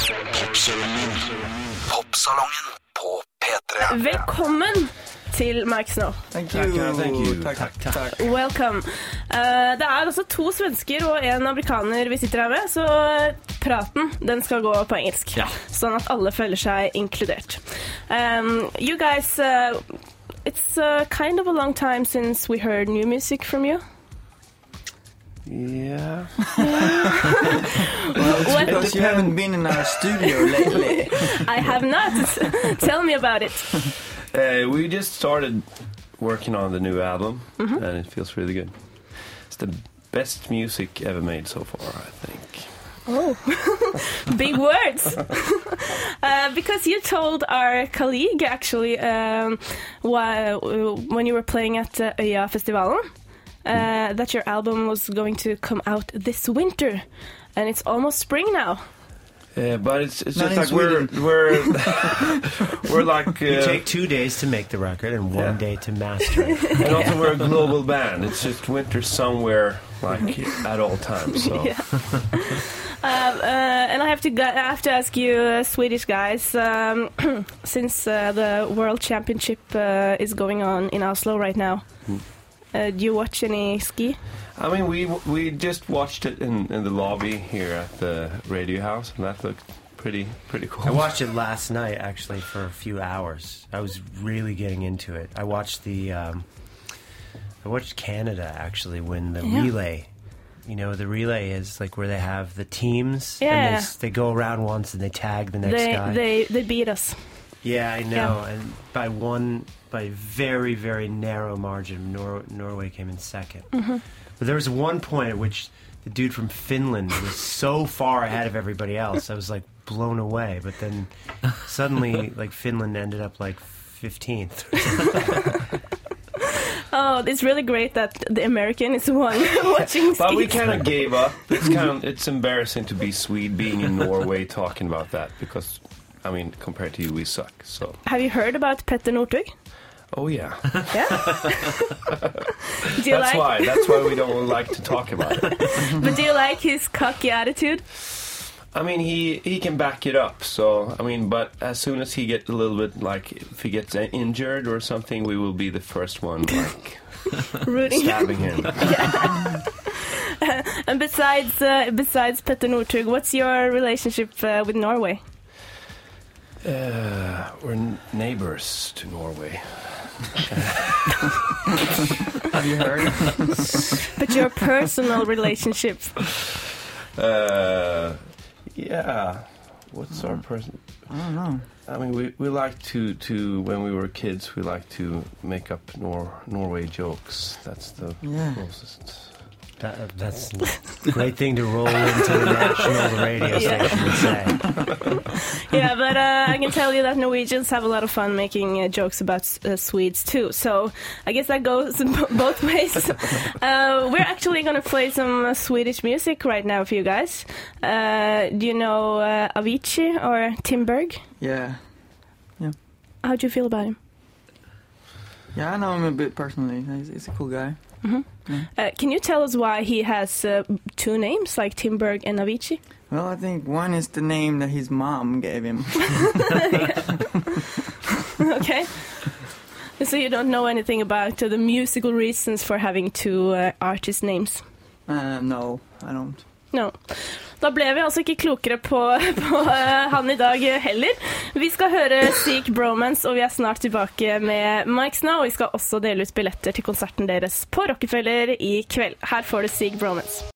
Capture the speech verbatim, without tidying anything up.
Popsalongen. Popsalongen på P tre. Velkommen til Mike Snow. Thank you. Thank you. Takk, takk, takk. Welcome. Uh, det er altså to svensker og en amerikaner vi sitter her med, så praten den skal gå på engelsk. Ja. Sånn at alle føler seg inkludert. Um, you guys, uh, it's uh, kind of a long time since we heard new music from you. Yeah. What? Because you haven't been in our studio lately. I have not. Tell me about it. Uh, we just started working on the new album, mm-hmm. and it feels really good. It's the best music ever made so far, I think. Oh, big words. uh, because you told our colleague, actually, um, while, when you were playing at uh, Øya Festivalen, uh, that your album was going to come out this winter, and it's almost spring now. Yeah, but it's it's Not just in like we're Sweden. we're we're like You uh, take two days to make the record and one Yeah. day to master it. and also we're a global band. It's just winter somewhere, like at all times. So Yeah. Uh, uh, and I have to go, I have to ask you, uh, Swedish guys, um, since uh, the World Championship uh, is going on in Oslo right now. Mm. Uh, do you watch any ski? I mean, we we just watched it in, in the lobby here at the Radio House, and that looked pretty pretty cool. I watched it last night, actually, for a few hours. I was really getting into it. I watched the, um, I watched Canada actually win the Yeah. relay. You know, the relay is like where they have the teams, Yeah. and they, s- they go around once and they tag the next They, guy. they they beat us. Yeah, I know. Yeah. And by one, by very, very narrow margin, Nor- Norway came in second. Mm-hmm. But there was one point at which the dude from Finland was so far ahead of everybody else. I was like blown away. But then suddenly, like Finland ended up like fifteenth. Oh, it's really great that the American is the one watching ski. But we kind of gave up. It's kind of it's embarrassing to be Swede being in Norway talking about that because, I mean, compared to you, we suck. So. Have you heard about Petter Northug? Oh yeah. Yeah. Do you That's like? why. That's why we don't like to talk about it. But do you like his cocky attitude? I mean, he he can back it up. So I mean, but as soon as he gets a little bit like if he gets injured or something, we will be the first one like Rooting. stabbing him. And besides uh, besides Petter Northug, what's your relationship uh, with Norway? Uh, we're n- neighbors to Norway. Have you heard? But your personal relationship. Uh, yeah. What's our person? I don't know. I mean, we, we like to, to, when we were kids, we like to make up Nor- Norway jokes. That's the Yeah. closest. That, that's a great thing to roll into the national radio station and say. Yeah, but uh, I can tell you that Norwegians have a lot of fun making uh, jokes about uh, Swedes too. So I guess that goes b- both ways. Uh, we're actually going to play some uh, Swedish music right now for you guys. Uh, do you know uh, Avicii or Tim Berg? Yeah. How do you feel about him? Yeah, I know him a bit personally. He's, he's a cool guy. Mm-hmm. Yeah. Uh, can you tell us why he has uh, two names, like Tim Berg and Avicii? Well, I think one is the name that his mom gave him. Okay. So you don't know anything about uh, the musical reasons for having two uh, artist names? Uh, no, I don't. No. Da ble vi altså ikke klokere på, på uh, han i dag heller. Vi skal høre Seek Bromance, og vi er snart tilbake med Mike Snow. Vi skal også dele ut billetter til konserten deres på Rockefeller i kveld. Her får du Seek Bromance.